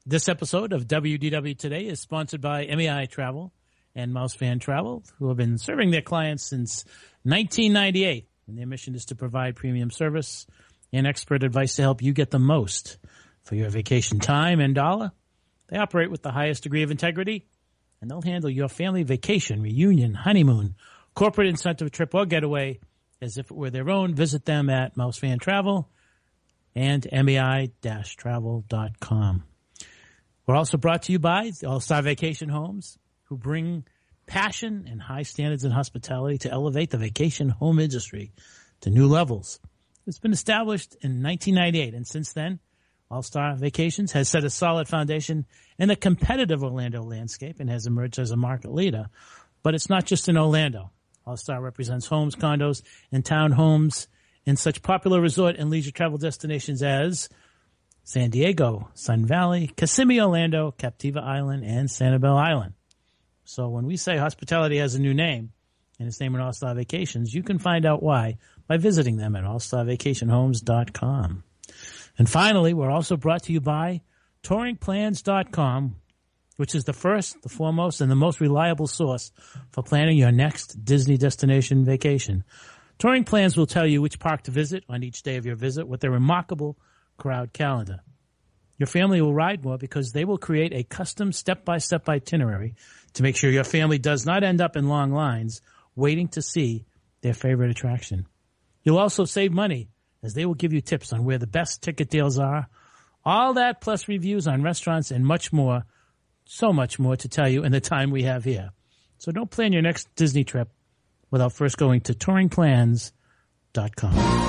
This episode of WDW Today is sponsored by MEI Travel and Mouse Fan Travel, who have been serving their clients since 1998. And their mission is to provide premium service and expert advice to help you get the most for your vacation time and dollar. They operate with the highest degree of integrity, and they'll handle your family vacation, reunion, honeymoon, corporate incentive trip, or getaway as if it were their own. Visit them at Mouse Fan Travel and MEI-travel.com. We're also brought to you by the All-Star Vacation Homes, who bring passion and high standards in hospitality to elevate the vacation home industry to new levels. It's been established in 1998, and since then, All-Star Vacations has set a solid foundation in the competitive Orlando landscape and has emerged as a market leader. But it's not just in Orlando. All-Star represents homes, condos, and townhomes in such popular resort and leisure travel destinations as San Diego, Sun Valley, Kissimmee, Orlando, Captiva Island, and Sanibel Island. So when we say hospitality has a new name, and it's named All-Star Vacations, you can find out why by visiting them at allstarvacationhomes.com. And finally, we're also brought to you by touringplans.com, which is the first, the foremost, and the most reliable source for planning your next Disney destination vacation. Touring Plans will tell you which park to visit on each day of your visit with their remarkable crowd calendar. Your family will ride more because they will create a custom step-by-step itinerary to make sure your family does not end up in long lines waiting to see their favorite attraction. You'll also save money as they will give you tips on where the best ticket deals are. All that plus reviews on restaurants and much more, so much more to tell you in the time we have here. So don't plan your next Disney trip without first going to touringplans.com.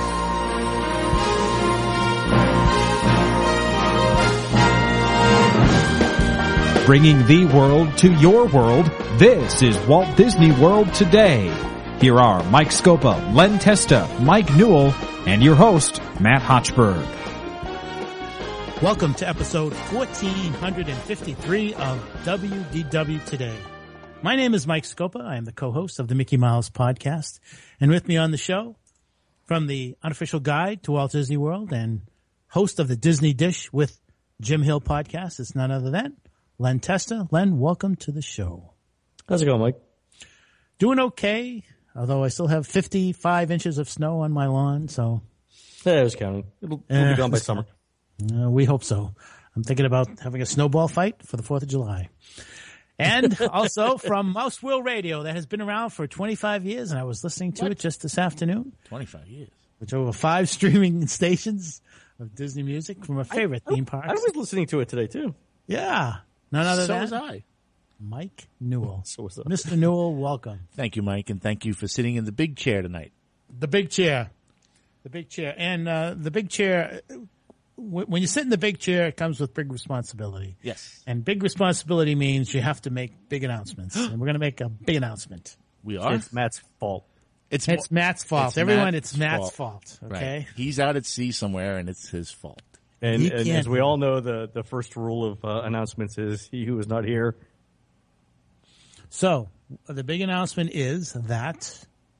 Bringing the world to your world, this is Walt Disney World Today. Here are Mike Scopa, Len Testa, Mike Newell, and your host, Matt Hochberg. Welcome to episode 1453 of WDW Today. My name is Mike Scopa. I am the co-host of the Mickey Mouse Podcast. And with me on the show, from the Unofficial Guide to Walt Disney World and host of the Disney Dish with Jim Hill podcast, is none other than Len Testa. Len, welcome to the show. How's it going, Mike? Doing okay, although I still have 55 inches of snow on my lawn, so. Yeah, I was counting. It'll be gone by summer. We hope so. I'm thinking about having a snowball fight for the 4th of July. And also from Mouse World Radio, that has been around for 25 years, and I was listening to it just this afternoon. 25 years. Which over 5 streaming stations of Disney music from our favorite theme parks. I was listening to it today, too. Yeah. None other than was I. Mike Newell. So was I. Mr. Newell, welcome. Thank you, Mike, and thank you for sitting in the big chair tonight. The big chair. The big chair. And the big chair, when you sit in the big chair, it comes with big responsibility. Yes. And big responsibility means you have to make big announcements. And we're going to make a big announcement. We are? It's Matt's fault. It's Matt's fault. Everyone, it's Matt's fault. Okay? Right. He's out at sea somewhere, and it's his fault. And as we all know, the first rule of announcements is he who is not here. So the big announcement is that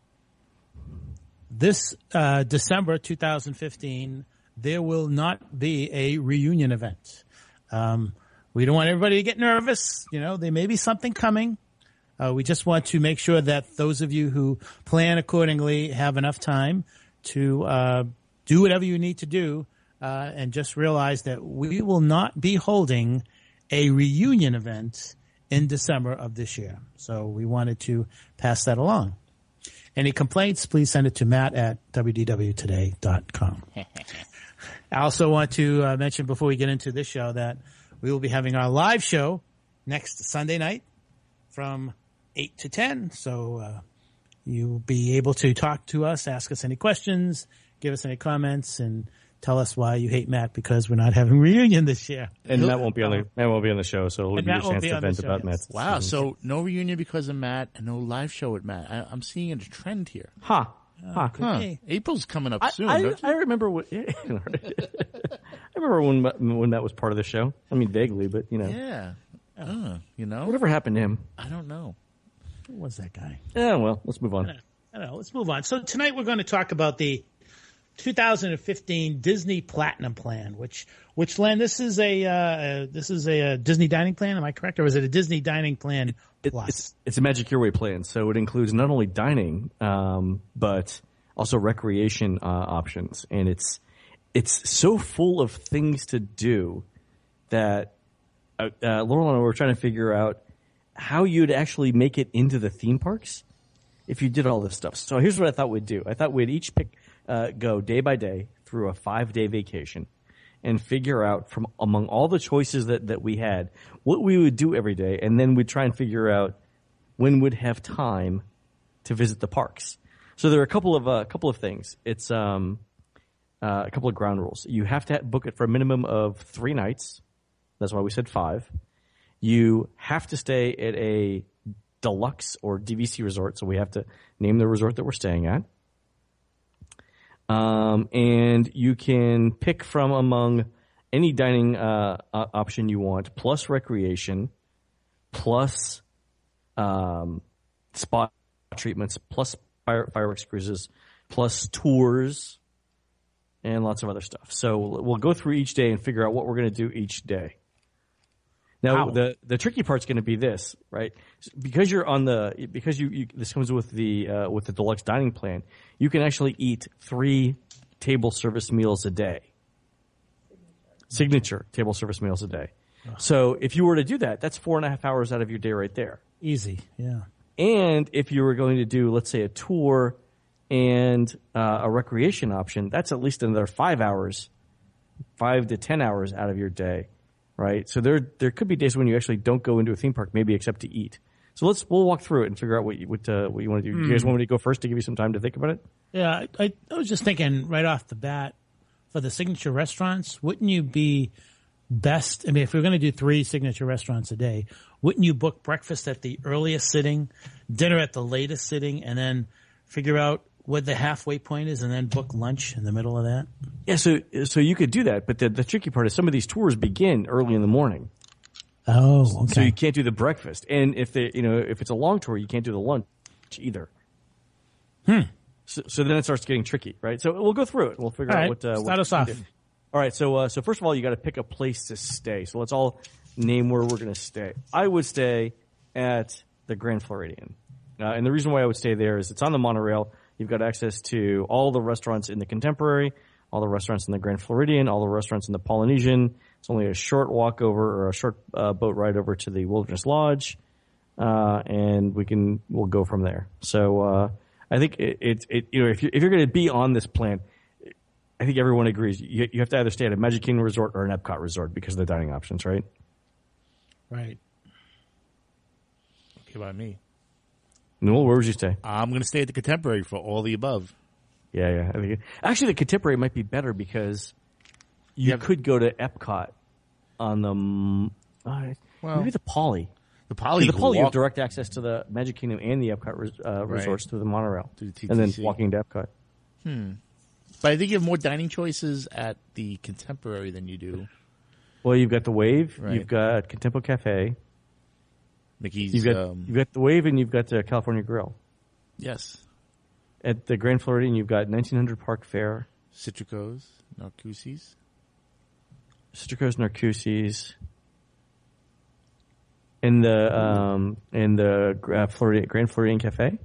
this December 2015, there will not be a reunion event. We don't want everybody to get nervous. You know, there may be something coming. We just want to make sure that those of you who plan accordingly have enough time to do whatever you need to do. And just realize that we will not be holding a reunion event in December of this year. So we wanted to pass that along. Any complaints, please send it to Matt at wdwtoday.com. I also want to mention before we get into this show that we will be having our live show next Sunday night from 8 to 10. So you'll be able to talk to us, ask us any questions, give us any comments, and tell us why you hate Matt because we're not having a reunion this year. And Matt won't be on the show, so it'll give you a chance to vent about Matt. Wow, so no reunion because of Matt and no live show with Matt. I'm seeing a trend here. April's coming up soon. I remember I remember when Matt was part of the show. I mean, vaguely, but you know. Yeah. You know? Whatever happened to him? I don't know. Who was that guy? Yeah, well, let's move on. I don't know. Let's move on. So tonight we're going to talk about the 2015 Disney Platinum Plan, which Len, this is a Disney Dining Plan. Am I correct, or is it a Disney Dining Plan Plus? It's a Magic Your Way plan, so it includes not only dining, but also recreation options, and it's so full of things to do that Laurel and I were trying to figure out how you'd actually make it into the theme parks if you did all this stuff. So here's what I thought we'd do. I thought we'd each go day by day through a 5-day vacation and figure out from among all the choices that we had what we would do every day, and then we'd try and figure out when we'd have time to visit the parks. So there are a couple of things. It's a couple of ground rules. You have to book it for a minimum of 3 nights. That's why we said 5. You have to stay at a deluxe or DVC resort, so we have to name the resort that we're staying at. And you can pick from among any dining option you want, plus recreation, plus spa treatments, plus fireworks cruises, plus tours, and lots of other stuff. So we'll go through each day and figure out what we're going to do each day. Now, the tricky part's going to be this, right? Because this comes with the deluxe dining plan, you can actually eat 3 table service meals a day. Signature table service meals a day. So if you were to do that, that's 4.5 hours out of your day right there. Easy, yeah. And if you were going to do, let's say, a tour and a recreation option, that's at least another 5 to 10 hours out of your day. Right, so there could be days when you actually don't go into a theme park, maybe except to eat. So we'll walk through it and figure out what you want to do. You guys want me to go first to give you some time to think about it? Yeah, I was just thinking right off the bat for the signature restaurants, wouldn't you be best? I mean, if we're going to do 3 signature restaurants a day, wouldn't you book breakfast at the earliest sitting, dinner at the latest sitting, and then figure out what the halfway point is, and then book lunch in the middle of that? Yeah, so you could do that, but the tricky part is some of these tours begin early in the morning. Oh, okay. So you can't do the breakfast, and if it's a long tour, you can't do the lunch either. So then it starts getting tricky, right? So we'll go through it. We'll figure out what. Start us off. All right. So first of all, you got to pick a place to stay. So let's all name where we're going to stay. I would stay at the Grand Floridian, and the reason why I would stay there is it's on the monorail. You've got access to all the restaurants in the Contemporary, all the restaurants in the Grand Floridian, all the restaurants in the Polynesian. It's only a short walk over or a short boat ride over to the Wilderness Lodge, and we'll go from there. So I think if you're going to be on this plan, I think everyone agrees you have to either stay at a Magic Kingdom resort or an Epcot resort because of the dining options, right? Right. Okay, by me. Noel, where would you stay? I'm going to stay at the Contemporary for all the above. Yeah. Actually, the Contemporary might be better because you could go to Epcot on the maybe the Poly. The Poly, you have direct access to the Magic Kingdom and the Epcot resorts through the monorail, and then walking to Epcot. But I think you have more dining choices at the Contemporary than you do. Well, you've got the Wave, right. You've got Contempo Cafe. Mickey's. You've got the Wave, and you've got the California Grill. Yes. At the Grand Floridian, you've got 1900 Park Fair, Citricos, Narcoossee's, and the Grand Floridian Cafe.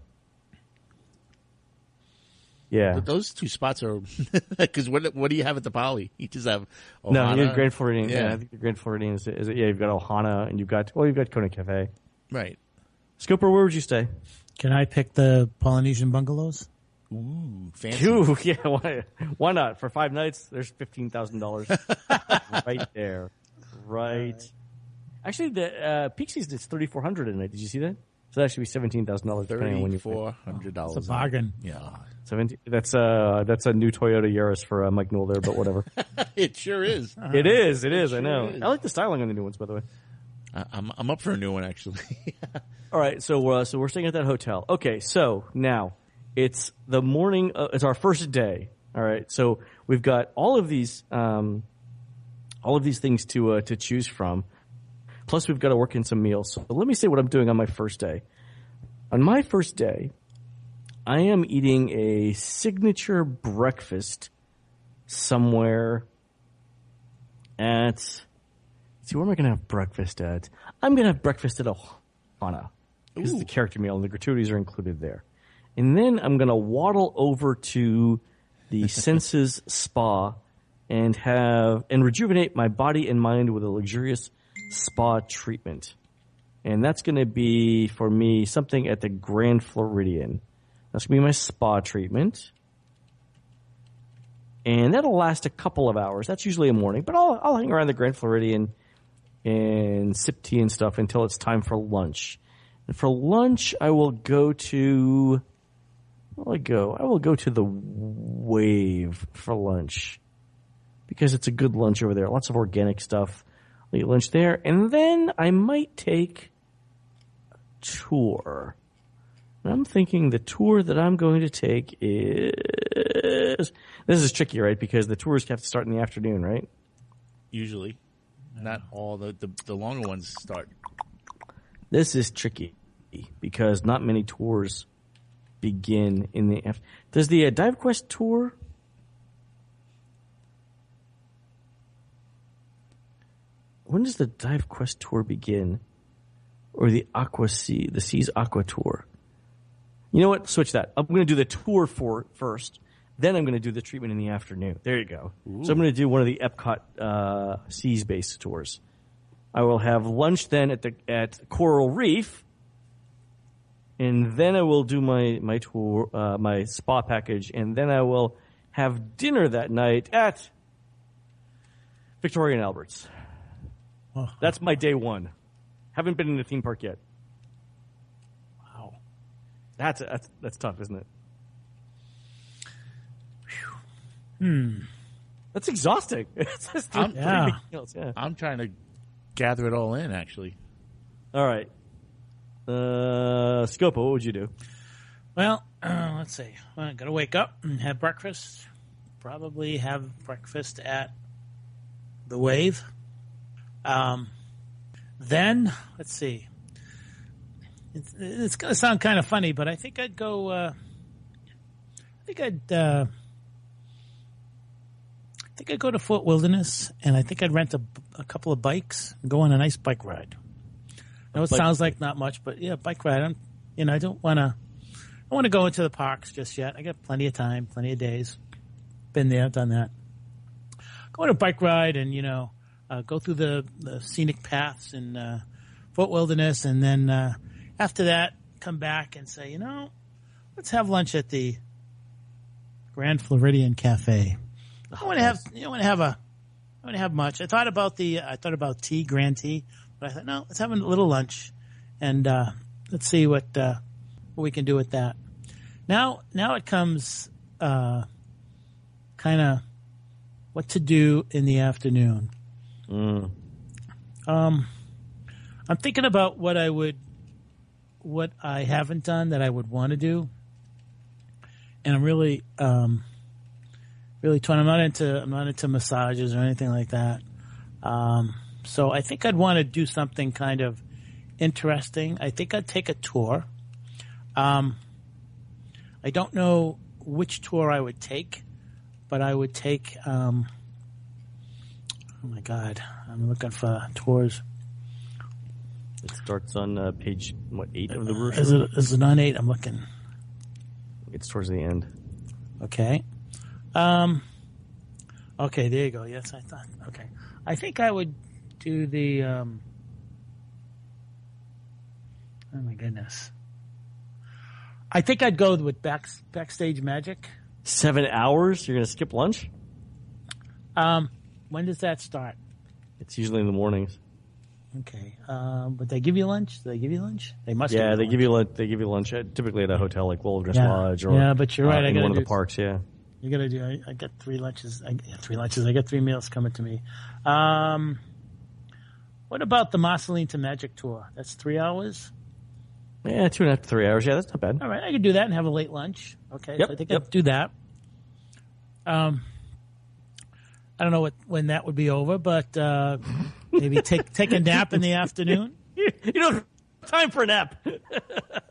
Yeah, but those 2 spots are because what do you have at the Poly? You just have Ohana. No, you have Grand Floridian. Yeah. I think the Grand Floridian is you've got Ohana and you've got Kona Cafe. Right. Scoper, where would you stay? Can I pick the Polynesian bungalows? Ooh, fancy. Ooh, yeah, why not? For 5 nights, there's $15,000 right there. Right. Actually, the peak season is $3,400 a night. Did you see that? So that should be $17,000 depending on when you pay. $3,400. It's a bargain. Yeah. 17. That's a new Toyota Yaris for Mike Newell there, but whatever. It sure is. It is. I know. Is. I like the styling on the new ones, by the way. I'm up for a new one actually. All right, so we're staying at that hotel. Okay, so now it's the morning. It's our first day. All right, so we've got all of these things to choose from. Plus, we've got to work in some meals. So let me say what I'm doing on my first day. On my first day, I am eating a signature breakfast somewhere at, see, where am I going to have breakfast at? I'm going to have breakfast at Ohana because it's the character meal and the gratuities are included there. And then I'm going to waddle over to the Senses Spa and rejuvenate my body and mind with a luxurious spa treatment. And that's going to be, for me, something at the Grand Floridian. That's going to be my spa treatment. And that'll last a couple of hours. That's usually a morning. But I'll hang around the Grand Floridian and sip tea and stuff until it's time for lunch. And for lunch, I will go to... I will go to the Wave for lunch because it's a good lunch over there. Lots of organic stuff. I'll eat lunch there. And then I might take a tour. And I'm thinking the tour that I'm going to take is... This is tricky, right? Because the tours have to start in the afternoon, right? Usually. Not all. The longer ones start. This is tricky because not many tours begin in the afternoon. Does the Dive Quest tour... When does the Dive Quest tour begin? Or the Seas Aqua tour? You know what? Switch that. I'm going to do the tour first. Then I'm going to do the treatment in the afternoon. There you go. Ooh. So I'm going to do one of the Epcot Seas-based tours. I will have lunch then at Coral Reef. And then I will do my tour, my spa package. And then I will have dinner that night at Victoria and Albert's. Oh. That's my day one. Haven't been in the theme park yet. Wow. That's tough, isn't it? That's exhausting. I'm trying to gather it all in, actually. All right. Scopo, what would you do? Well, let's see. I'm going to wake up and have breakfast. Probably have breakfast at the Wave. Then, let's see. It's going to sound kind of funny, but I think I'd go, I think I'd go to Fort Wilderness, and I think I'd rent a couple of bikes and go on a nice bike ride. I know it sounds like not much, but yeah, bike ride. I don't want to go into the parks just yet. I got plenty of time, plenty of days. Been there, done that. Go on a bike ride and, go through the scenic paths in Fort Wilderness, and then after that, come back and say, let's have lunch at the Grand Floridian Cafe. I want to have much. I thought about tea, grand tea, but I thought, no, let's have a little lunch, and let's see what we can do with that. Now it comes kind of what to do in the afternoon. I'm thinking about what I haven't done that I would want to do, and I'm really torn. I'm not into massages or anything like that. So I think I'd want to do something kind of interesting. I think I'd take a tour. I don't know which tour I would take, but I would take. Oh my God, I'm looking for tours. It starts on page 8 of the brochure. Is it on 8? I'm looking. It's towards the end. Okay. Okay, there you go. Yes, I thought. Okay. I think I would do the, oh my goodness. I think I'd go with Backstage Magic. 7 hours? You're going to skip lunch? When does that start? It's usually in the mornings. Okay. But they give you lunch? They must. Yeah, they give you lunch. They give you lunch typically at a hotel like Wilderness Lodge or but you're right. in one of the parks. Yeah, you got to do. I got 3 lunches. I got 3 meals coming to me. What about the Marceline to Magic tour? That's 3 hours. Yeah, 2.5 to 3 hours. Yeah, that's not bad. All right, I could do that and have a late lunch. Okay, yep, so I think I'd do that. I don't know when that would be over, but maybe take a nap in the afternoon. You don't have time for a nap.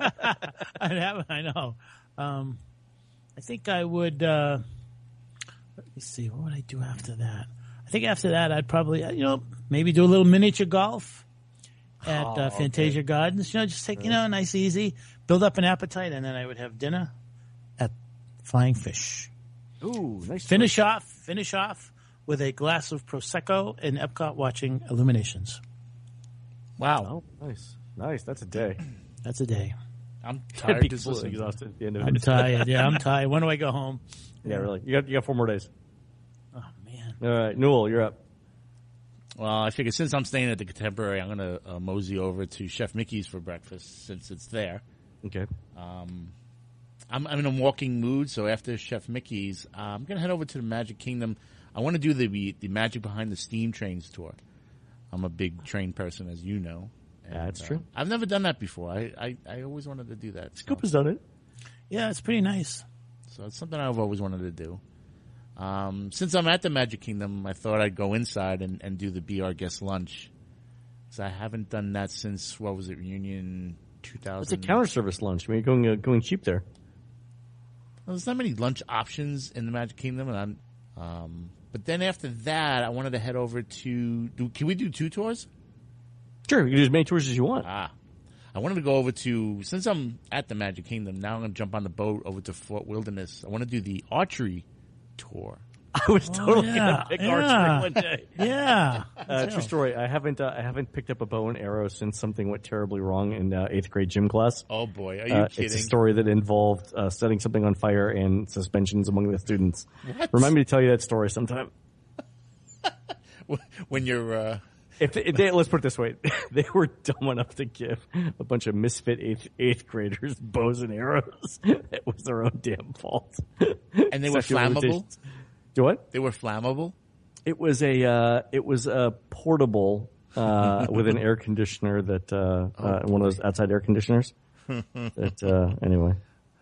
I know. I think I would. Let me see. What would I do after that? I think after that, I'd probably, maybe do a little miniature golf at Fantasia Gardens. Just take, nice, easy, build up an appetite, and then I would have dinner at Flying Fish. Ooh, nice. Finish off with a glass of Prosecco in Epcot watching Illuminations. Wow. Oh, nice. That's a day. That's a day. I'm tired. Exhausted at the end of it. I'm tired. Yeah, I'm tired. When do I go home? Yeah, really. You got 4 more days. Oh, man. All right, Newell, you're up. Well, I figure since I'm staying at the Contemporary, I'm going to mosey over to Chef Mickey's for breakfast since it's there. Okay. I'm in a walking mood, so after Chef Mickey's, I'm going to head over to the Magic Kingdom. I want to do the Magic Behind the Steam Trains tour. I'm a big train person, as you know. And, that's true. I've never done that before. I always wanted to do that. Scoop has done it. Yeah, it's pretty nice. So it's something I've always wanted to do. Since I'm at the Magic Kingdom, I thought I'd go inside and do the Be Our Guest lunch. So I haven't done that since, Reunion 2000? It's a counter service lunch. I mean, you're going cheap there. Well, there's not many lunch options in the Magic Kingdom, and but then after that, I wanted to head over to. Can we do 2 tours? Sure, you can do as many tours as you want. I wanted to go over to, since I'm at the Magic Kingdom, now I'm going to jump on the boat over to Fort Wilderness. I want to do the archery tour. I was totally going to pick archery one day. Yeah. True story. I haven't picked up a bow and arrow since something went terribly wrong in 8th grade gym class. Oh boy, are you kidding? It's a story that involved setting something on fire and suspensions among the students. What? Remind me to tell you that story sometime. When you're... If they, let's put it this way, they were dumb enough to give a bunch of misfit eighth graders bows and arrows. It was their own damn fault. And they were flammable? Do what? They were flammable? It was a portable with an air conditioner that one of those outside air conditioners. That anyway.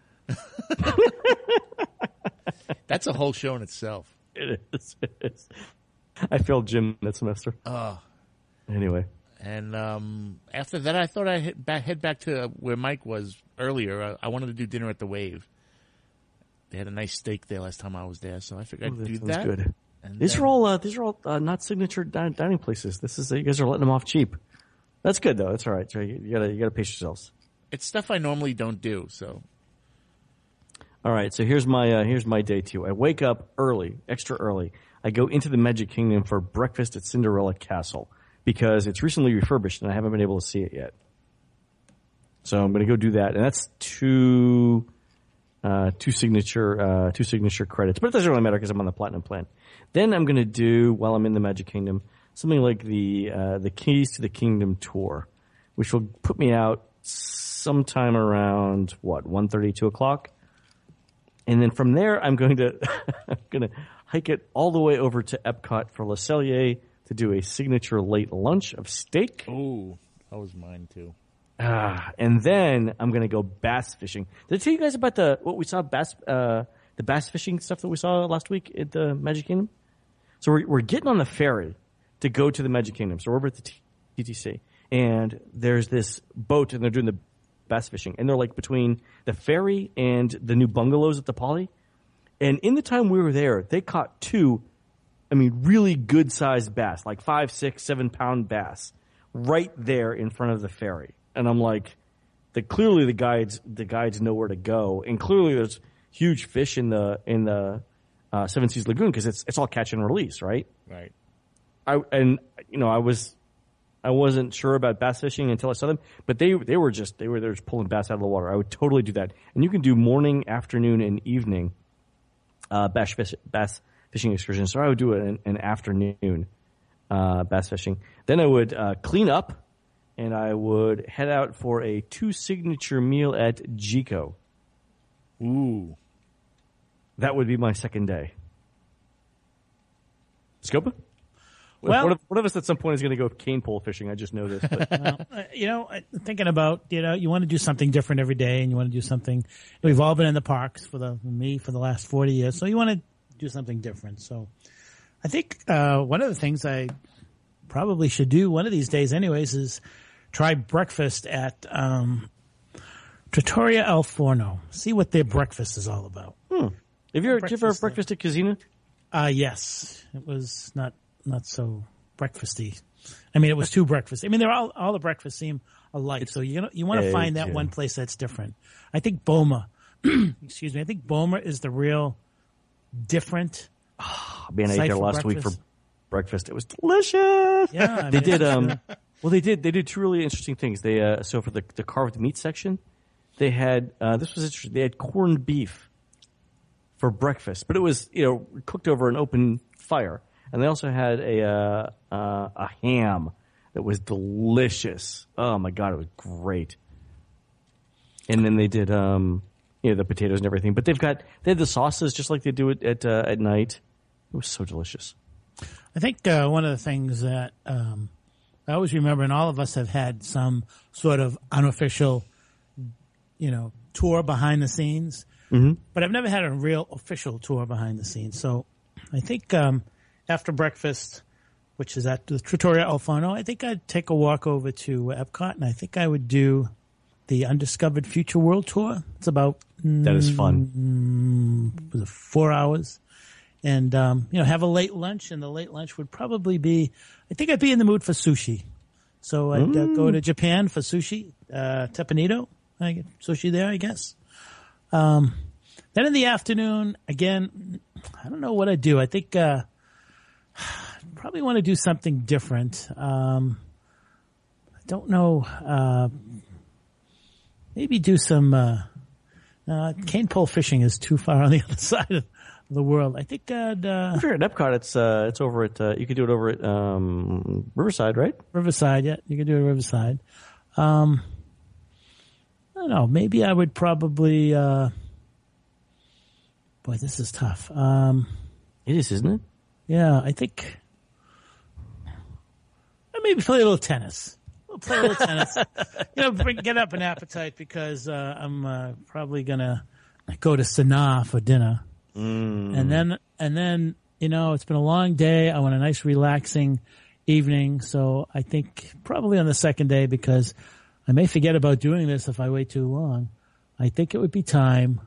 That's a whole show in itself. It is. I failed gym that semester. Anyway. And after that, I thought I'd head back to where Mike was earlier. I wanted to do dinner at the Wave. They had a nice steak there last time I was there, so I figured I'd do that. Good. These are all not signature dining places. You guys are letting them off cheap. That's good though. That's all right. So you gotta pace yourselves. It's stuff I normally don't do. So. All right. So here's my day 2. I wake up early, extra early. I go into the Magic Kingdom for breakfast at Cinderella Castle because it's recently refurbished and I haven't been able to see it yet. So I'm going to go do that, and that's two signature credits, but it doesn't really matter because I'm on the Platinum plan. Then I'm going to do, while I'm in the Magic Kingdom, something like the Keys to the Kingdom tour, which will put me out sometime around 1:30, 2 o'clock, and then from there I'm going to hike it all the way over to Epcot for Le Cellier to do a signature late lunch of steak. Oh, that was mine too. And then I'm going to go bass fishing. Did I tell you guys about what we saw the bass fishing stuff that we saw last week at the Magic Kingdom? So we're getting on the ferry to go to the Magic Kingdom. So we're over at the TTC, and there's this boat, and they're doing the bass fishing, and they're like between the ferry and the new bungalows at the Poly. And in the time we were there, they caught 2, really good sized bass, like 5, 6, 7 pound bass, right there in front of the ferry. And I'm like, clearly the guides know where to go, and clearly there's huge fish in the Seven Seas Lagoon because it's all catch and release, right? Right. I wasn't sure about bass fishing until I saw them, but they were just pulling bass out of the water. I would totally do that, and you can do morning, afternoon, and evening bass fishing excursions. So I would do an afternoon bass fishing. Then I would clean up. And I would head out for a 2 signature meal at Jico. Ooh. That would be my second day. Scopa? Well, one of us at some point is going to go cane pole fishing. I just know this. But. Thinking about, you want to do something different every day, and you want to do something. We've all been in the parks for the last 40 years, so you want to do something different. So I think one of the things I probably should do one of these days anyways is try breakfast at Trattoria Al Forno. See what their breakfast is all about. Have you ever breakfast at Casino? Yes, it was not so breakfasty. I mean, it was too breakfasty. I mean, they're all the breakfasts seem alike. So you want to find that one place that's different. I think Boma, excuse me. I think Boma is the real different. Man, I ate there last week for breakfast. It was delicious. Yeah, I they mean, did. Well, they did two really interesting things. They so for the carved meat section, they had this was interesting. They had corned beef for breakfast, but it was cooked over an open fire, and they also had a ham that was delicious. Oh my god, it was great. And then they did the potatoes and everything, but they had the sauces just like they do it at night. It was so delicious. I think one of the things that I always remember, and all of us have had some sort of unofficial, tour behind the scenes, but I've never had a real official tour behind the scenes. So I think after breakfast, which is at the Trattoria Alfano, I think I'd take a walk over to Epcot, and I think I would do the Undiscovered Future World Tour. It's about that is fun. 4 hours. And, have a late lunch, and the late lunch would probably be, I think I'd be in the mood for sushi. So I'd go to Japan for sushi, Teppanyaki. I get sushi there, I guess. Then in the afternoon, again, I don't know what I'd do. I think, probably want to do something different. I don't know, maybe do some, cane pole fishing is too far on the other side of the world. I think I'd if you're at Epcot, it's over at you could do it over at Riverside, right? Riverside, yeah, you can do it at Riverside. I don't know, maybe I would probably boy, this is tough. It is, isn't it? Yeah, I think maybe play a little tennis. Play a little tennis. Get up an appetite, because I'm probably gonna go to Sanaa for dinner. And then, it's been a long day. I want a nice relaxing evening. So I think probably on the second day, because I may forget about doing this if I wait too long, I think it would be time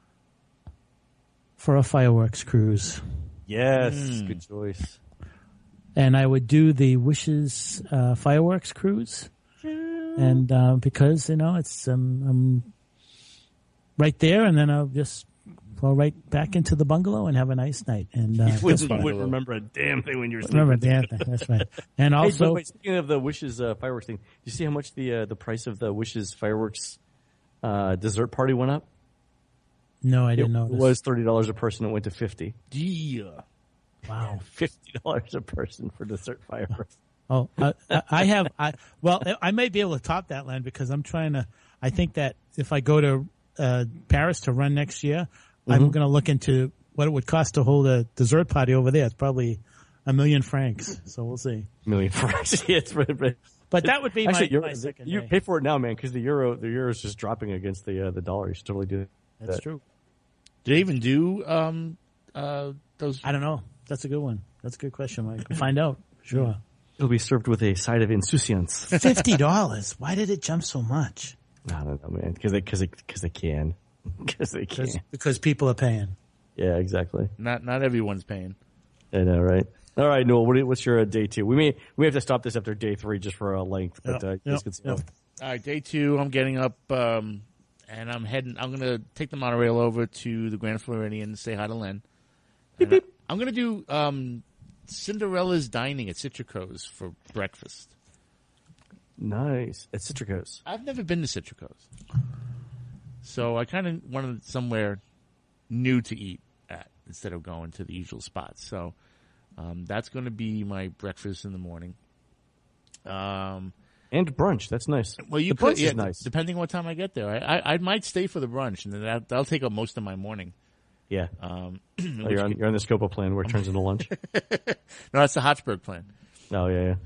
for a fireworks cruise. Yes, good choice. And I would do the Wishes fireworks cruise. And because, it's I'm right there, and then I'll just go right back into the bungalow and have a nice night. And you wouldn't remember a damn thing when you were sleeping. Remember a damn thing. That's right. And also, speaking of the Wishes fireworks thing, do you see how much the price of the Wishes fireworks dessert party went up? No, I didn't know. It was $30 a person. It went to $50. Yeah. Wow. $50 a person for dessert fireworks. Oh, I may be able to top that, Len, because I think that if I go to Paris to run next year, I'm going to look into what it would cost to hold a dessert party over there. It's probably $1 million francs. So we'll see. $1 million francs. Yes, but that would be actually, my second you day. pay for it now, man, because the euro is just dropping against the dollar. You should totally do that. That's true. Do they even do those? I don't know. That's a good one. That's a good question, Mike. We'll find out. Sure. It'll be served with a side of insouciance. $50. Why did it jump so much? I don't know, man. Because they can. Because they can. Because people are paying. Yeah, exactly. Not everyone's paying. I know, right? All right, Noel. What's your day 2? We have to stop this after day 3 just for length, but you guys can All right, day 2. I'm getting up, and I'm gonna take the monorail over to the Grand Floridian and say hi to Len. Beep, beep. I'm gonna do Cinderella's Dining at Citrico's for breakfast. Nice. At Citrico's. I've never been to Citrico's, so I kind of wanted somewhere new to eat at instead of going to the usual spots. So that's going to be my breakfast in the morning. And brunch. That's nice. Well, the brunch is nice. Depending on what time I get there. I might stay for the brunch, and then that'll take up most of my morning. Yeah. You're on the Scopa plan where it turns into lunch? No, that's the Hochberg plan. Oh, yeah.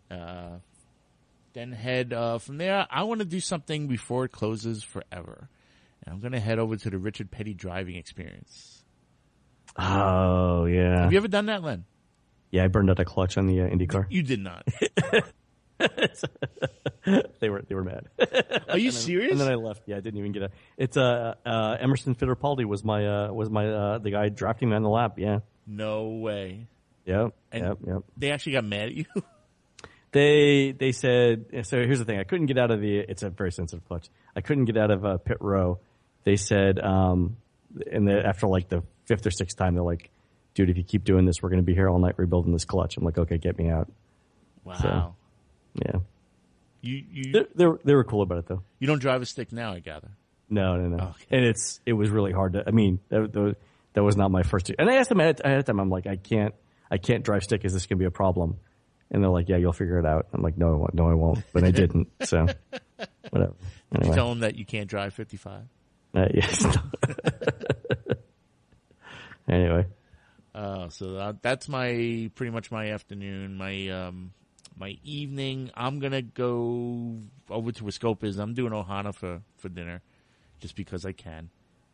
Then head from there. I want to do something before it closes forever. And I'm going to head over to the Richard Petty driving experience. Oh, yeah. Have you ever done that, Len? Yeah, I burned out a clutch on the IndyCar. You did not. They were mad. Are you serious? And then I left. Yeah, I didn't even get It's Emerson Fittipaldi was my the guy drafting me on the lap. Yeah. No way. Yep. And Yep. they actually got mad at you? They said, so here's the thing. I couldn't get out of it's a very sensitive clutch. I couldn't get out of pit row. They said, after like the fifth or sixth time, they're like, dude, if you keep doing this, we're going to be here all night rebuilding this clutch. I'm like, okay, get me out. Wow. So, yeah. You They were cool about it though. you don't drive a stick now, I gather. No. Okay. And it was really hard to, I mean, that was not my first, and I asked them ahead of time, I'm like, I can't drive stick. Is this going to be a problem? And they're like, yeah, you'll figure it out. I'm like, no, I won't. But I didn't. So, whatever. Anyway. You tell them that you can't drive 55. Yes. Anyway. So that's pretty much my afternoon. My evening, I'm going to go over to Escopa's. I'm doing Ohana for dinner just because I can.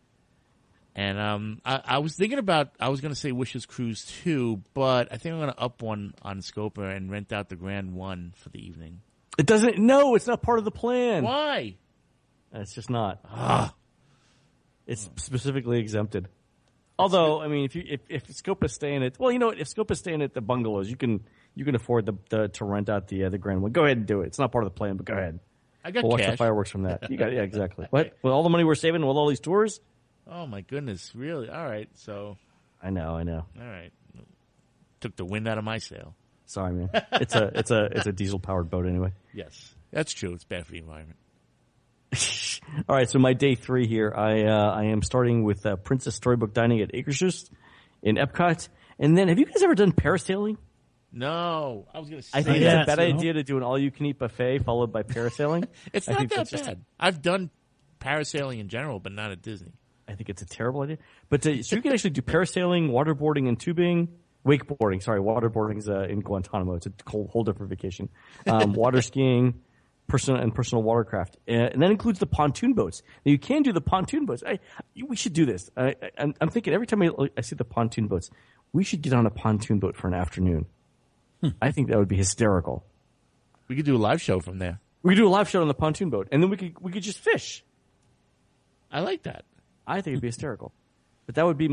And I was thinking about, I was going to say Wishes Cruise 2, but I think I'm going to up one on Scopa and rent out the Grand 1 for the evening. It's not part of the plan. Why? It's just not. It's specifically exempted. Although, I mean, if Scopa's staying at, well, you know what, if Scopa's staying at the bungalows, you can afford to rent out the Grand 1. Go ahead and do it. It's not part of the plan, but go ahead. I got we'll cash. watch the fireworks from that. Yeah, exactly. What? With all the money we're saving with all these tours? Oh my goodness, really? All right, so. I know. All right. Took the wind out of my sail. Sorry, man. It's a diesel powered boat anyway. Yes, that's true. It's bad for the environment. All right, so my day 3 here, I am starting with Princess Storybook Dining at Akershus in Epcot, and then have you guys ever done parasailing? No, I was going to say. I think it's a bad idea to do an all-you-can-eat buffet followed by parasailing. It's not that bad. I've done parasailing in general, but not at Disney. I think it's a terrible idea. But so you can actually do parasailing, waterboarding, and tubing. Wakeboarding, sorry, waterboarding's in Guantanamo. It's a whole different vacation. Water skiing, personal watercraft, and that includes the pontoon boats. Now, you can do the pontoon boats. We should do this. I'm thinking every time I see the pontoon boats, we should get on a pontoon boat for an afternoon. I think that would be hysterical. We could do a live show from there. We could do a live show on the pontoon boat, and then we could just fish. I like that. I think it'd be hysterical. But that would be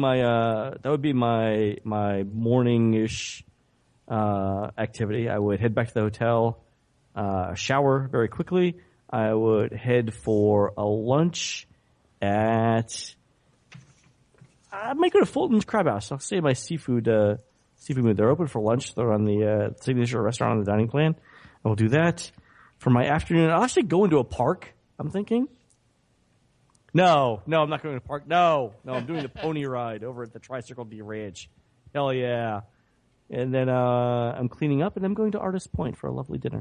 my morning-ish activity. I would head back to the hotel, shower very quickly. I would head for a lunch at. I might go to Fulton's Crab House. I'll stay at my seafood mood. They're open for lunch. They're on the signature restaurant on the dining plan. I will do that. For my afternoon, I'll actually go into a park, I'm thinking. No, I'm not going to the park. No, I'm doing the pony ride over at the Tri-Circle D Ranch. Hell yeah. And then I'm cleaning up, and I'm going to Artist Point for a lovely dinner.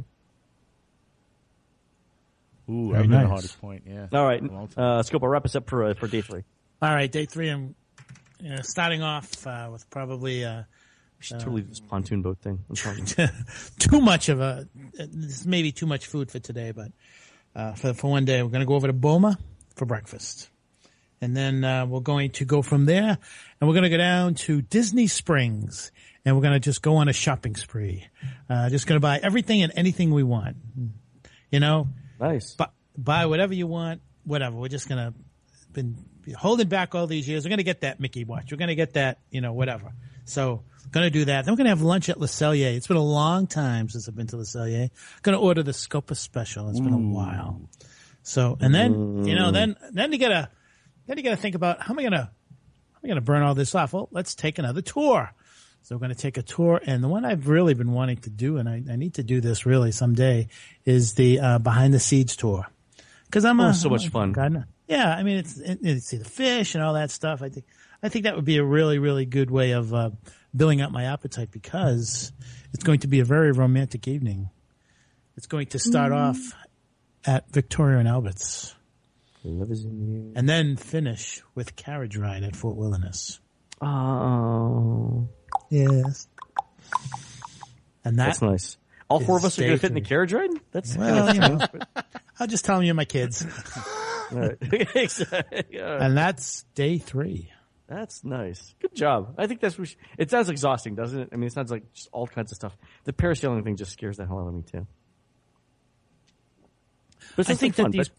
Ooh, Very I've been nice. the hardest point, yeah. All right, Scopo, wrap us up for day 3. All right, day 3. I'm starting off with probably We should totally do this pontoon boat thing. I'm sorry. too much of this may be too much food for today, but for one day, we're going to go over to Boma for breakfast. And then we're going to go from there, and we're going to go down to Disney Springs, and we're going to just go on a shopping spree. Just going to buy everything and anything we want. You know? Nice. Buy whatever you want, whatever. We're just going to been holding back all these years. We're going to get that Mickey watch. We're going to get that, whatever. So going to do that. Then we're going to have lunch at Le Cellier. It's been a long time since I've been to Le Cellier. Going to order the Scopa special. It's been a while. So, and then, then you gotta think about how am I gonna burn all this off? Well, let's take another tour. So we're going to take a tour, and the one I've really been wanting to do, and I need to do this really someday, is the behind the scenes tour. Because I'm so much fun. Yeah, I mean it's see the fish and all that stuff. I think that would be a really, really good way of building up my appetite, because it's going to be a very romantic evening. It's going to start off at Victoria and Albert's. Love is in you. And then finish with carriage ride at Fort Wilderness. Oh. Yes. And That's nice. All 4 of us are going to fit in the carriage ride? That's I'll just tell them you're my kids. Exactly. And that's day 3. That's nice. Good job. I think it sounds exhausting, doesn't it? I mean, it sounds like just all kinds of stuff. The parasailing thing just scares the hell out of me, too. But I think that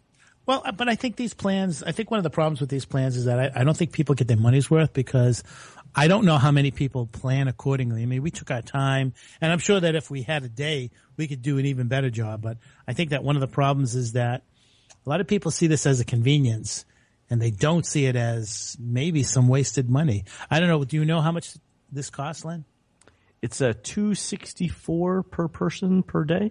Well, but I think I think one of the problems with these plans is that I don't think people get their money's worth because I don't know how many people plan accordingly. I mean, we took our time, and I'm sure that if we had a day, we could do an even better job. But I think that one of the problems is that a lot of people see this as a convenience, and they don't see it as maybe some wasted money. I don't know. Do you know how much this costs, Len? It's a $264 per person per day.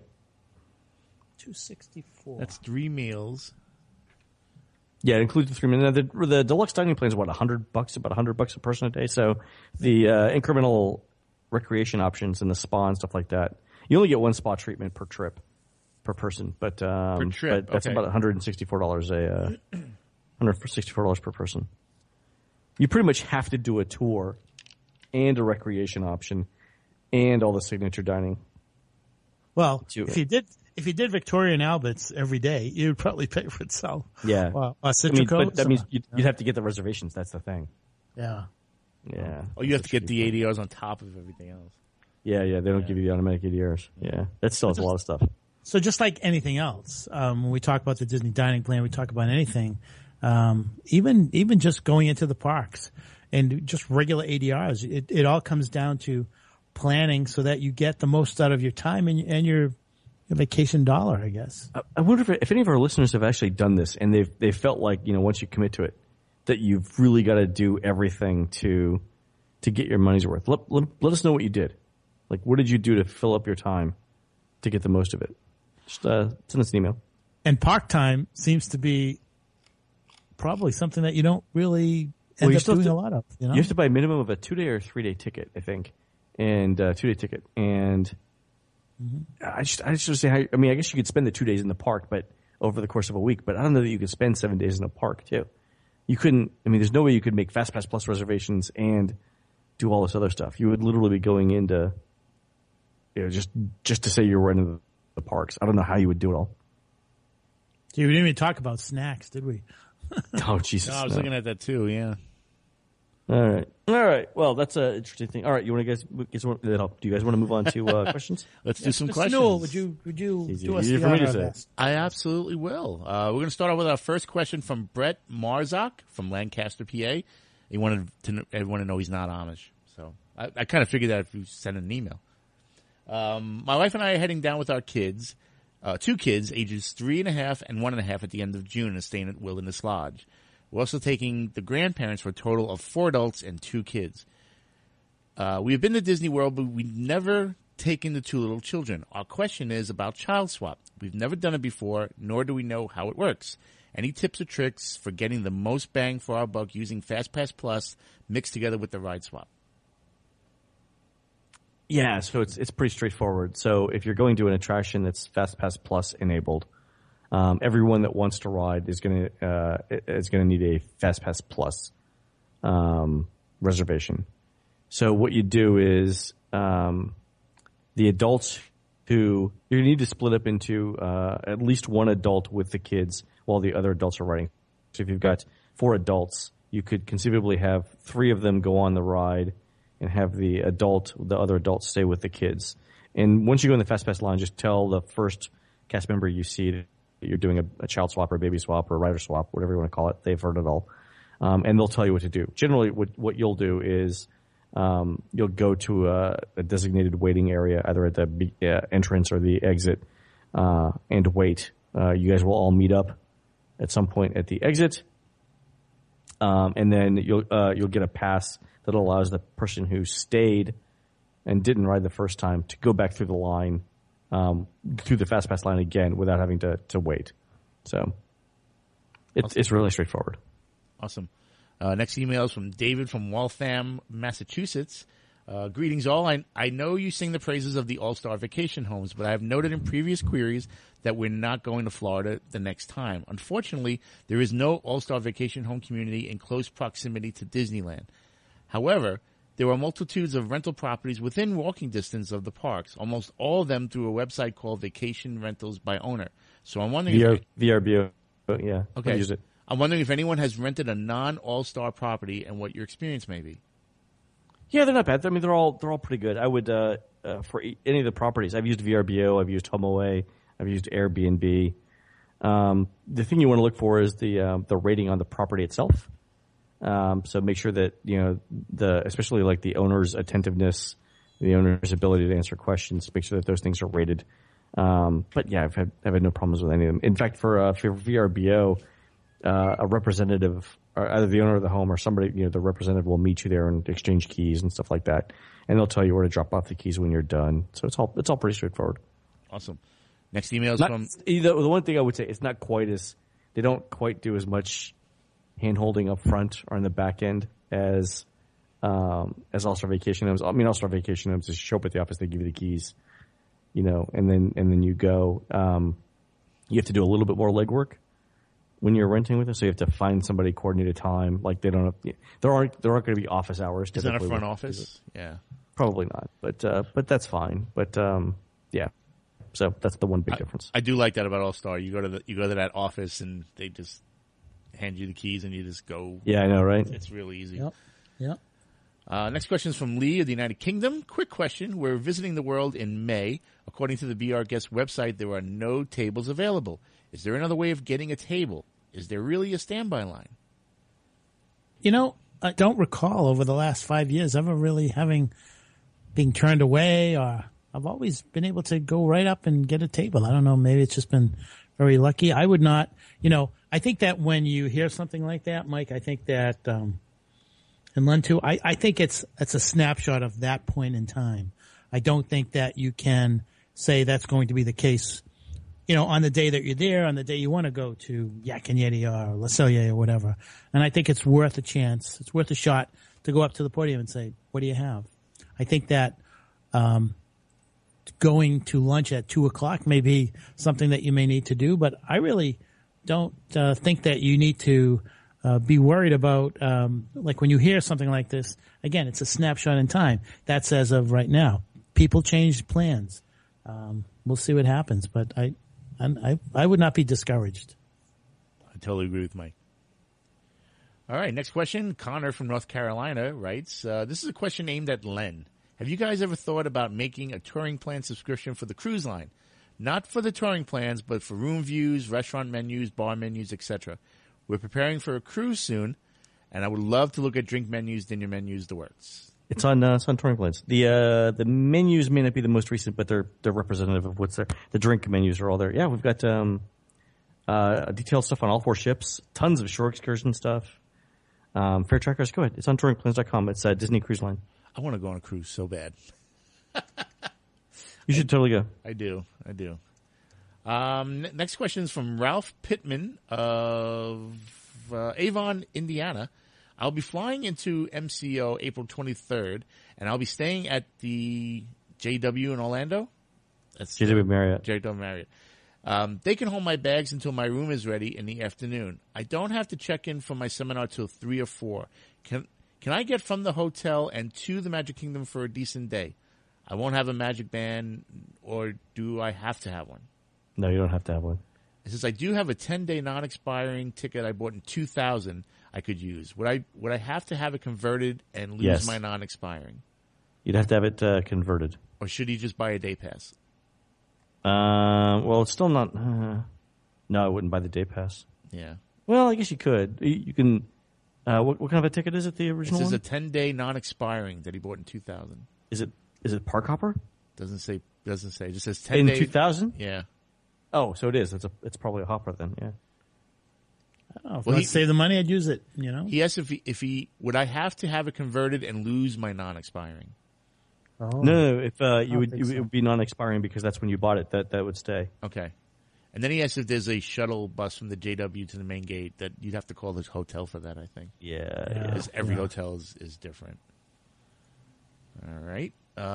$264. That's 3 meals. Yeah, it includes the 3 minutes. The deluxe dining plan is what, $100, about $100 a person a day. So the incremental recreation options and the spa and stuff like that, you only get one spa treatment per trip per person, but Per trip, but that's okay. about $164 $164 per person. You pretty much have to do a tour and a recreation option and all the signature dining. Well, Do if you did Victoria and Albert's every day, it would probably pay for itself. Yeah. Well, But that means you'd have to get the reservations. That's the thing. Yeah. Yeah. Oh, you have to get the ADRs on top of everything else. Yeah. They don't give you the automatic ADRs. Yeah. That still has a lot of stuff. So just like anything else, when we talk about the Disney dining plan, we talk about anything, even just going into the parks and just regular ADRs. It all comes down to planning so that you get the most out of your time and your vacation dollar, I guess. I wonder if any of our listeners have actually done this and they've felt like, once you commit to it, that you've really got to do everything to get your money's worth. Let us know what you did. Like, what did you do to fill up your time to get the most of it? Just send us an email. And park time seems to be probably something that you don't really end up doing a lot of. You have to buy a minimum of a 2-day or 3-day ticket, I think, and 2-day ticket. And I just say, I guess you could spend the 2 days in the park, but over the course of a week. But I don't know that you could spend 7 days in a park too. You couldn't. I mean, there's no way you could make FastPass Plus reservations and do all this other stuff. You would literally be going into, just to say you were in the parks. I don't know how you would do it all. Gee, we didn't even talk about snacks, did we? Oh, Jesus. No, I was looking at that too, yeah. All right. Well, that's an interesting thing. All right, do you guys want to move on to questions? Let's do some Mr. questions. Newell, would you do us Easier the for me to honor of say. that? I absolutely will. We're going to start off with our first question from Brett Marzak from Lancaster, PA. He wanted everyone to know he's not Amish. So I kind of figured that if you send an email. My wife and I are heading down with our kids, 2 kids, ages 3.5 and 1.5 at the end of June and staying at Wilderness Lodge. We're also taking the grandparents for a total of 4 adults and 2 kids. We have been to Disney World, but we've never taken the 2 little children. Our question is about Child Swap. We've never done it before, nor do we know how it works. Any tips or tricks for getting the most bang for our buck using FastPass Plus mixed together with the Ride Swap? Yeah, so it's pretty straightforward. So if you're going to an attraction that's FastPass Plus enabled, everyone that wants to ride is going to need a FastPass Plus reservation. So what you do is the adults who you need to split up into at least one adult with the kids while the other adults are riding. So if you've got 4 adults, you could conceivably have 3 of them go on the ride and have the other adults stay with the kids. And once you go in the FastPass line, just tell the first cast member you see that you're doing a child swap or a baby swap or a rider swap, whatever you want to call it. They've heard it all. And they'll tell you what to do. Generally, what you'll do is you'll go to a designated waiting area, either at the entrance or the exit, and wait. You guys will all meet up at some point at the exit, and then you'll get a pass that allows the person who stayed and didn't ride the first time to go back through the line, through the FastPass line again without having to wait. So it's really straightforward. Awesome. Next email is from David from Waltham, Massachusetts. Greetings all. I know you sing the praises of the All-Star Vacation Homes, but I have noted in previous queries that we're not going to Florida the next time. Unfortunately, there is no All-Star Vacation Home community in close proximity to Disneyland. However, there are multitudes of rental properties within walking distance of the parks, almost all of them through a website called Vacation Rentals by Owner. So I'm wondering VRBO, yeah. Okay. I'll use it. I'm wondering if anyone has rented a non-All-Star property and what your experience may be. Yeah, they're not bad. I mean, they're all pretty good. I would for any of the properties. I've used VRBO, I've used HomeAway, I've used Airbnb. The thing you want to look for is the rating on the property itself. So make sure that, especially like the owner's attentiveness, the owner's ability to answer questions, make sure that those things are rated. But yeah, I've had no problems with any of them. In fact, for VRBO, a representative, or either the owner of the home or somebody, the representative will meet you there and exchange keys and stuff like that. And they'll tell you where to drop off the keys when you're done. So it's all pretty straightforward. Awesome. Next email is from the one thing I would say, it's not quite as, they don't quite do as much hand holding up front or in the back end as All-Star Vacation Homes. I mean, All-Star Vacation Homes is show up at the office, they give you the keys, and then you go. You have to do a little bit more legwork when you're renting with them, so you have to find somebody, coordinate a time. Like they don't have, there aren't going to be office hours. Is that a front office? Yeah, probably not. But that's fine. But yeah. So that's the one big difference. I do like that about All-Star. You go to that office and they just hand you the keys and you just go. Yeah, I know, right? It's really easy. Yep. Next question is from Lee of the United Kingdom. Quick question. We're visiting the world in May. According to the Be Our Guest website, there are no tables available. Is there another way of getting a table? Is there really a standby line? I don't recall over the last 5 years ever really being turned away, or I've always been able to go right up and get a table. I don't know. Maybe it's just been very lucky. I would not, I think that when you hear something like that, Mike, I think that, and Len too, I think it's a snapshot of that point in time. I don't think that you can say that's going to be the case, on the day that you're there, on the day you want to go to Yak and Yeti or Le Cellier or whatever. And I think it's worth a chance. It's worth a shot to go up to the podium and say, what do you have? I think that, going to lunch at 2:00 may be something that you may need to do, but I really don't think that you need to be worried about, like when you hear something like this, again, it's a snapshot in time. That's as of right now. People change plans. We'll see what happens, but I would not be discouraged. I totally agree with Mike. All right, next question. Connor from North Carolina writes, this is a question aimed at Len. Have you guys ever thought about making a touring plan subscription for the cruise line? Not for the touring plans, but for room views, restaurant menus, bar menus, etc. We're preparing for a cruise soon, and I would love to look at drink menus, dinner menus, the works. It's on touring plans. The menus may not be the most recent, but they're representative of what's there. The drink menus are all there. Yeah, we've got detailed stuff on all 4 ships, tons of shore excursion stuff. Fair Trackers, go ahead. It's on touringplans.com. It's Disney Cruise Line. I want to go on a cruise so bad. You should totally go. I do. Next question is from Ralph Pittman of Avon, Indiana. I'll be flying into MCO April 23rd, and I'll be staying at the JW in Orlando. That's JW Marriott. JW Marriott. They can hold my bags until my room is ready in the afternoon. I don't have to check in for my seminar till 3 or 4. Can I get from the hotel and to the Magic Kingdom for a decent day? I won't have a Magic Band, or do I have to have one? No, you don't have to have one. It says I do have a 10-day non-expiring ticket I bought in 2000 I could use. Would I have to have it converted and lose my non-expiring? You'd have to have it converted. Or should he just buy a day pass? Well, it's still not. No, I wouldn't buy the day pass. Yeah. Well, I guess you could. You can. What kind of a ticket is it? The original It says one? a 10-day non-expiring that he bought in 2000. Is it Park Hopper? Doesn't say. It just says 10 In days. 2000? Yeah. Oh, so it is. It's probably a Hopper then. Yeah. I don't know. If I save the money, I'd use it. He asked if he would I have to have it converted and lose my non-expiring. Oh. No. If it would be non-expiring because that's when you bought it. That would stay. Okay. And then he asked if there's a shuttle bus from the JW to the main gate that you'd have to call the hotel for that, I think. Yeah. Because every hotel is different. All right.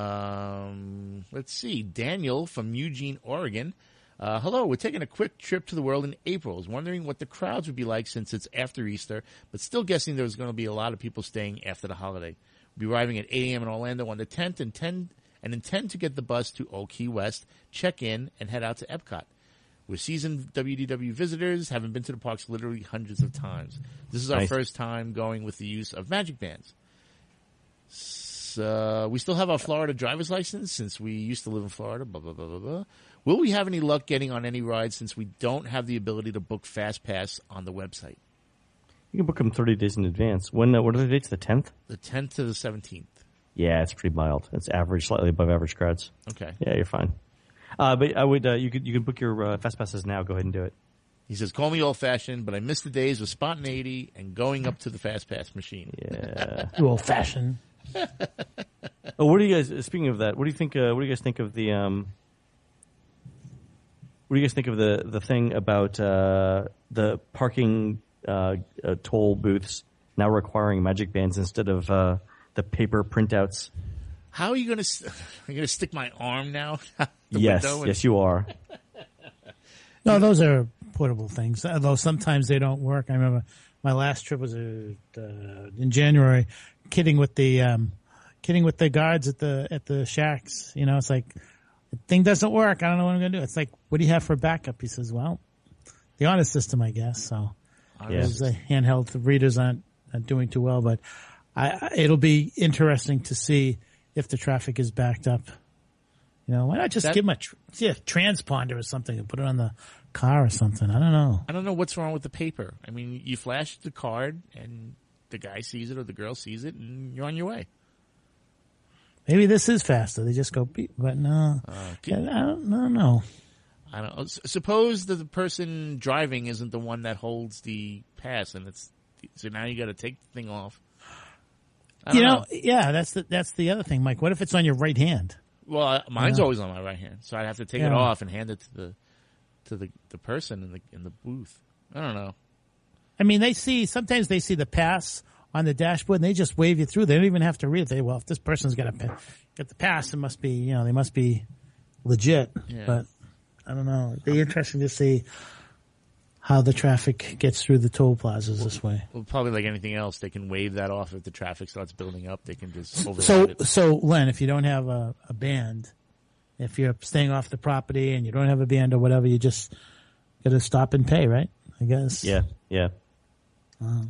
Let's see. Daniel from Eugene, Oregon. Hello. We're taking a quick trip to the world in April. I was wondering what the crowds would be like since it's after Easter, but still guessing there's going to be a lot of people staying after the holiday. We'll be arriving at 8 a.m. in Orlando on the 10th and intend to get the bus to Old Key West, check in, and head out to Epcot. We're seasoned WDW visitors, haven't been to the parks literally hundreds of times. This is our first time going with the use of Magic Bands. So, we still have our Florida driver's license since we used to live in Florida, blah, blah, blah, blah, blah. Will we have any luck getting on any rides since we don't have the ability to book Fast Pass on the website? You can book them 30 days in advance. What are the dates? The 10th? The 10th to the 17th. Yeah, it's pretty mild. It's average, slightly above average crowds. Okay. Yeah, you're fine. But I would you could book your Fast Passes now. Go ahead and do it. He says, call me old-fashioned, but I miss the days of spontaneity and going up to the Fast Pass machine. Yeah. You old-fashioned. Oh, what do you guys? Speaking of that, what do you think? What do you guys think of the? What do you guys think of the thing about the parking toll booths now requiring magic bands instead of the paper printouts? How are you going to stick my arm now? Yes, yes, you are. No, those are portable things. Although sometimes they don't work. I remember my last trip was in January, kidding with the guards at the shacks. You know, it's like the thing doesn't work. I don't know what I'm going to do. It's like, what do you have for backup? He says, well, the honor system, I guess. So those handheld readers aren't doing too well, but it'll be interesting to see if the traffic is backed up. You know, why not just give them a transponder or something and put it on the car or something? I don't know. I don't know what's wrong with the paper. I mean, you flash the card and the guy sees it or the girl sees it and you're on your way. Maybe this is faster. They just go beep, but no. I don't know. I don't know. Suppose that the person driving isn't the one that holds the pass, and so now you got to take the thing off. You know, yeah, that's the other thing, Mike. What if it's on your right hand? Well, mine's always on my right hand, so I'd have to take it off and hand it to the person in the booth. I don't know. I mean, sometimes they see the pass on the dashboard and they just wave you through. They don't even have to read it. Well, if this person's got the pass, it must be, they must be legit. Yeah. But I don't know. It'd be interesting to see how the traffic gets through the toll plazas this way. Well, probably like anything else, they can wave that off if the traffic starts building up. They can just override it. So, Len, if you don't have a band, if you're staying off the property and you don't have a band or whatever, you just got to stop and pay, right? I guess. Yeah. Wow.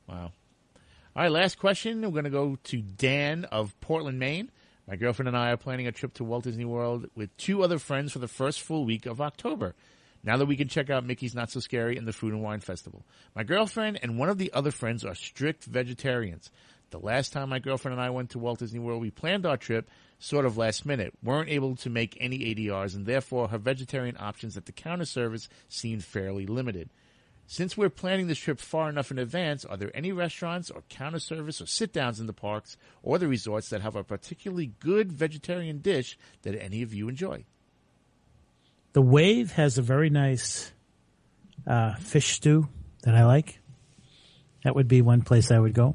All right, last question. We're going to go to Dan of Portland, Maine. My girlfriend and I are planning a trip to Walt Disney World with 2 other friends for the first full week of October. Now that we can check out Mickey's Not So Scary and the Food and Wine Festival. My girlfriend and one of the other friends are strict vegetarians. The last time my girlfriend and I went to Walt Disney World, we planned our trip sort of last minute, weren't able to make any ADRs, and therefore her vegetarian options at the counter service seemed fairly limited. Since we're planning this trip far enough in advance, are there any restaurants or counter service or sit-downs in the parks or the resorts that have a particularly good vegetarian dish that any of you enjoy? The Wave has a very nice fish stew that I like. That would be one place I would go.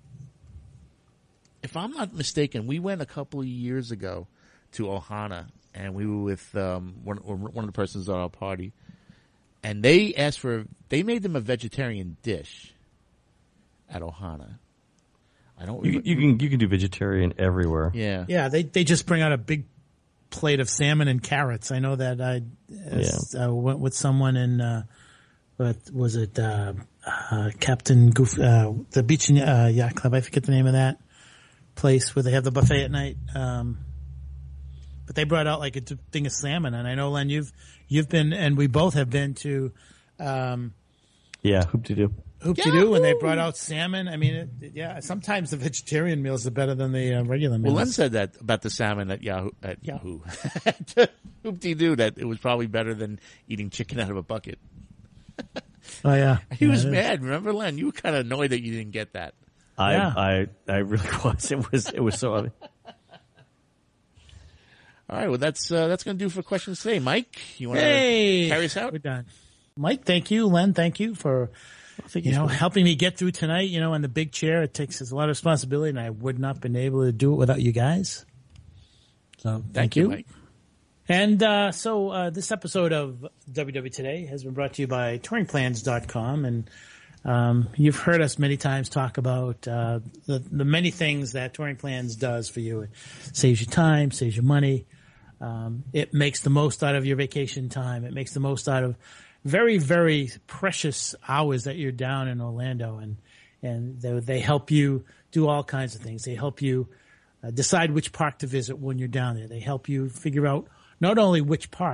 If I'm not mistaken, we went a couple of years ago to Ohana, and we were with one of the persons at our party, and they made them a vegetarian dish at Ohana. I don't. You can do vegetarian everywhere. Yeah. Yeah, they just bring out a big plate of salmon and carrots. I know that I went with someone in what was it, Captain Goof, the beach and yacht club. I forget the name of that place where they have the buffet at night. But they brought out like a thing of salmon, and I know, Len, you've been, and we both have been to, Hoop-de-doo, and they brought out salmon. I mean, sometimes the vegetarian meals are better than the regular meals. Well, Len said that about the salmon at Yahoo, Hoop-de-doo, that it was probably better than eating chicken out of a bucket. Oh yeah, He was mad. Remember, Len? You were kind of annoyed that you didn't get that. I really was. It was so obvious. All right, well, that's going to do for questions today. Mike, you want to carry us out? We're done. Mike, thank you. Len, thank you for helping me get through tonight. On the big chair, it takes a lot of responsibility, and I would not have been able to do it without you guys. So thank you, Mike. And so this episode of WW Today has been brought to you by touringplans.com, and you've heard us many times talk about the many things that Touring Plans does for you. It saves you time, saves you money. It makes the most out of your vacation time. It makes the most out of very, very precious hours that you're down in Orlando, and they help you do all kinds of things. They help you decide which park to visit when you're down there. They help you figure out not only which park,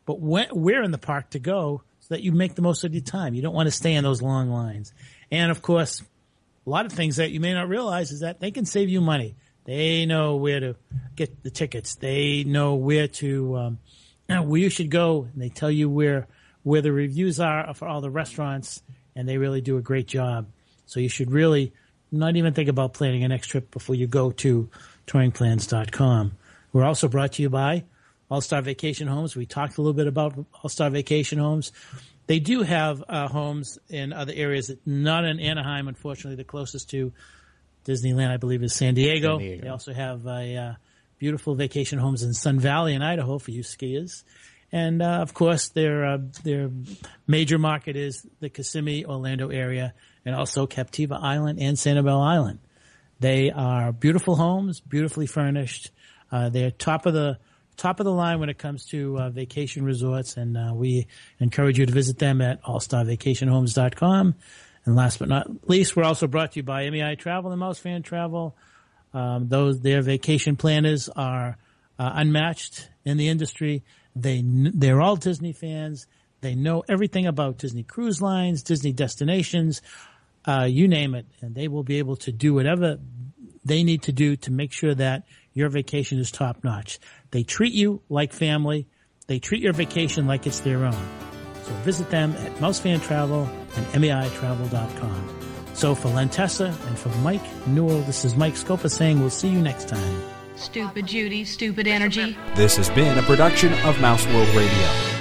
but where in the park to go so that you make the most of your time. You don't want to stay in those long lines. And of course, a lot of things that you may not realize is that they can save you money. They know where to get the tickets. They know where you should go, and they tell you where the reviews are for all the restaurants, and they really do a great job. So you should really not even think about planning a next trip before you go to touringplans.com. We're also brought to you by All-Star Vacation Homes. We talked a little bit about All-Star Vacation Homes. They do have homes in other areas, not in Anaheim, unfortunately. The closest to Disneyland, I believe, is San Diego. They also have beautiful vacation homes in Sun Valley in Idaho for you skiers. And, of course, their major market is the Kissimmee, Orlando area, and also Captiva Island and Sanibel Island. They are beautiful homes, beautifully furnished. They're top of the line when it comes to vacation resorts, and we encourage you to visit them at allstarvacationhomes.com. And last but not least, we're also brought to you by MEI Travel and Mouse Fan Travel. Their vacation planners are unmatched in the industry. They're all Disney fans. They know everything about Disney cruise lines, Disney destinations, you name it, and they will be able to do whatever they need to do to make sure that your vacation is top notch. They treat you like family. They treat your vacation like it's their own. So visit them at Mousefan Travel and MEItravel.com. So for Len Tessa and for Mike Newell, this is Mike Scopa saying we'll see you next time. Stupid Judy, stupid energy. This has been a production of Mouse World Radio.